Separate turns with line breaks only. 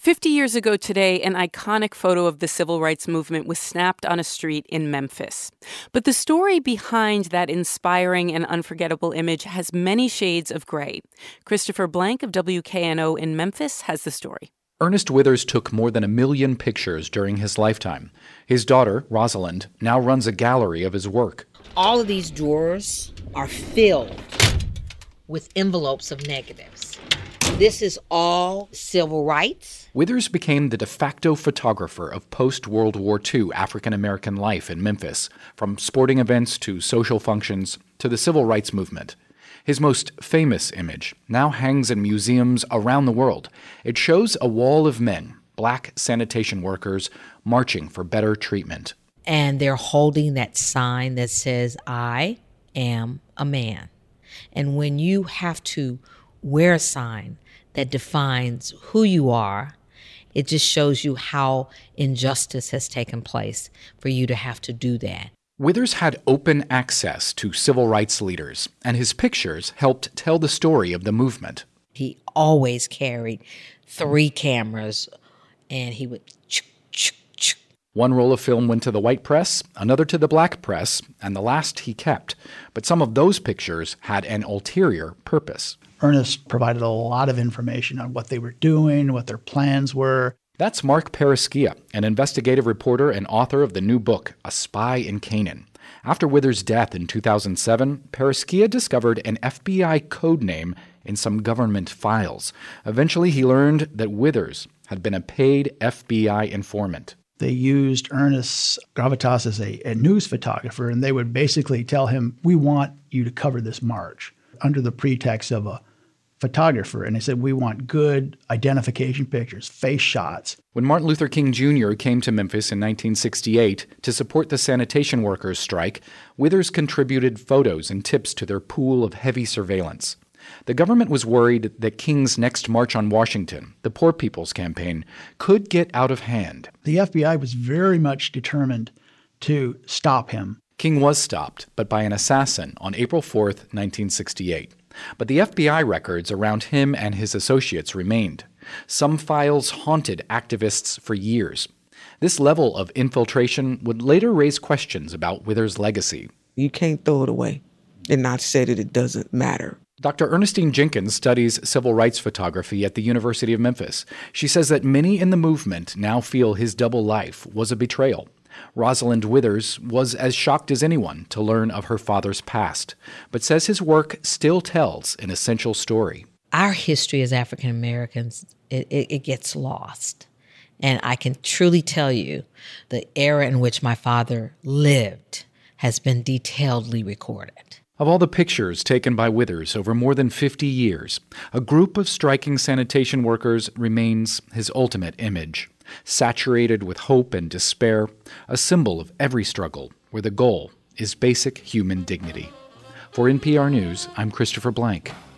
50 years ago today, an iconic photo of the civil rights movement was snapped on a street in Memphis. But the story behind that inspiring and unforgettable image has many shades of gray. Christopher Blank of WKNO in Memphis has the story.
Ernest Withers took more than 1 million pictures during his lifetime. His daughter, Rosalind, now runs a gallery of his work.
All of these drawers are filled with envelopes of negatives. This is all civil rights.
Withers became the de facto photographer of post-World War II African-American life in Memphis, from sporting events to social functions to the civil rights movement. His most famous image now hangs in museums around the world. It shows a wall of men, black sanitation workers, marching for better treatment.
And they're holding that sign that says, "I am a man." And when you have to wear a sign that defines who you are, it just shows you how injustice has taken place for you to have to do that.
Withers had open access to civil rights leaders, and his pictures helped tell the story of the movement.
He always carried 3 cameras, and he would
One roll of film went to the white press, another to the black press, and the last he kept. But some of those pictures had an ulterior purpose.
Ernest provided a lot of information on what they were doing, what their plans were.
That's Mark Paraschia, an investigative reporter and author of the new book, A Spy in Canaan. After Withers' death in 2007, Paraschia discovered an FBI code name in some government files. Eventually, he learned that Withers had been a paid FBI informant.
They used Ernest Gravitas as a news photographer, and they would basically tell him, "We want you to cover this march," under the pretext of a photographer. And they said, "We want good identification pictures, face shots."
When Martin Luther King Jr. came to Memphis in 1968 to support the sanitation workers' strike, Withers contributed photos and tips to their pool of heavy surveillance. The government was worried that King's next March on Washington, the Poor People's Campaign, could get out of hand.
The FBI was very much determined to stop him.
King was stopped, but by an assassin on April 4th, 1968. But the FBI records around him and his associates remained. Some files haunted activists for years. This level of infiltration would later raise questions about Withers' legacy.
You can't throw it away and not say that it doesn't matter.
Dr. Ernestine Jenkins studies civil rights photography at the University of Memphis. She says that many in the movement now feel his double life was a betrayal. Rosalind Withers was as shocked as anyone to learn of her father's past, but says his work still tells an essential story.
Our history as African Americans, it gets lost. And I can truly tell you the era in which my father lived has been detailedly recorded.
Of all the pictures taken by Withers over more than 50 years, a group of striking sanitation workers remains his ultimate image. Saturated with hope and despair, a symbol of every struggle where the goal is basic human dignity. For NPR News, I'm Christopher Blank.